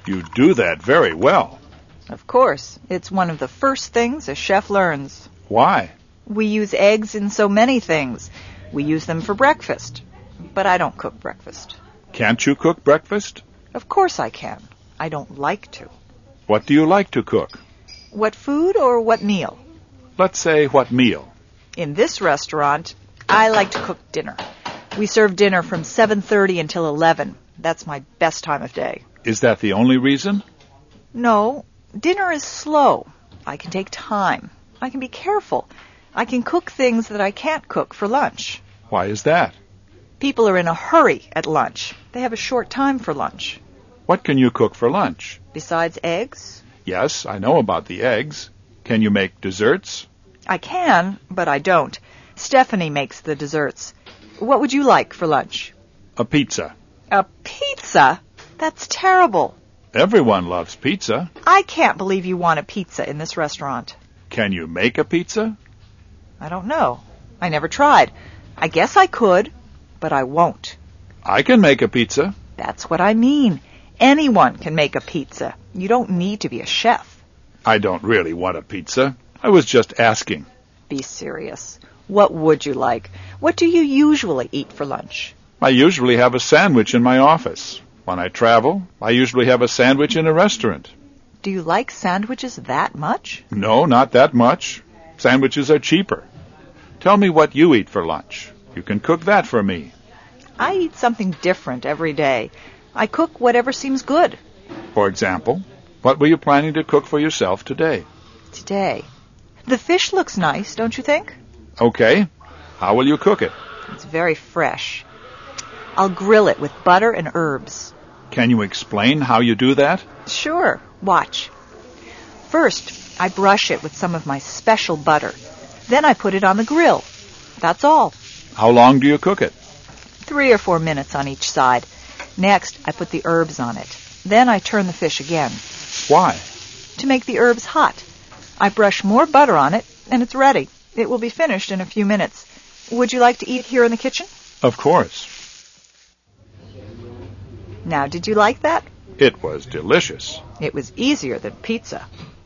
You do that very well. Of course, it's one of the first things a chef learns. Why? We use eggs in so many things. We use them for breakfast. But I don't cook breakfast. Can't you cook breakfast? Of course I can. I don't like to. What do you like to cook? What food or what meal? Let's say what meal. In this restaurant, I like to cook dinner. We serve dinner from 7:30 until 11. That's my best time of day. Is that the only reason? No, dinner is slow. I can take time. I can be careful. I can cook things that I can't cook for lunch. Why is that? People are in a hurry at lunch. They have a short time for lunch. What can you cook for lunch? Besides eggs? Yes, I know about the eggs. Can you make desserts? I can, but I don't. Stephanie makes the desserts. What would you like for lunch? A pizza. A pizza? That's terrible. Everyone loves pizza. I can't believe you want a pizza in this restaurant. Can you make a pizza? I don't know. I never tried. I guess I could, but I won't. I can make a pizza. That's what I mean. Anyone can make a pizza. You don't need to be a chef. I don't really want a pizza. I was just asking. Be serious. What would you like? What do you usually eat for lunch? I usually have a sandwich in my office. When I travel, I usually have a sandwich in a restaurant. Do you like sandwiches that much? No, not that much. Sandwiches are cheaper. Tell me what you eat for lunch. You can cook that for me. I eat something different every day. I cook whatever seems good. For example, what were you planning to cook for yourself today? Today. The fish looks nice, don't you think? Okay. How will you cook it? It's very fresh. I'll grill it with butter and herbs. Can you explain how you do that? Sure. Watch. First, I brush it with some of my special butter. Then I put it on the grill. That's all. How long do you cook it? 3 or 4 minutes on each side. Next, I put the herbs on it. Then I turn the fish again. Why? To make the herbs hot. I brush more butter on it, and it's ready. It will be finished in a few minutes. Would you like to eat here in the kitchen? Of course. Now, did you like that? It was delicious. It was easier than pizza.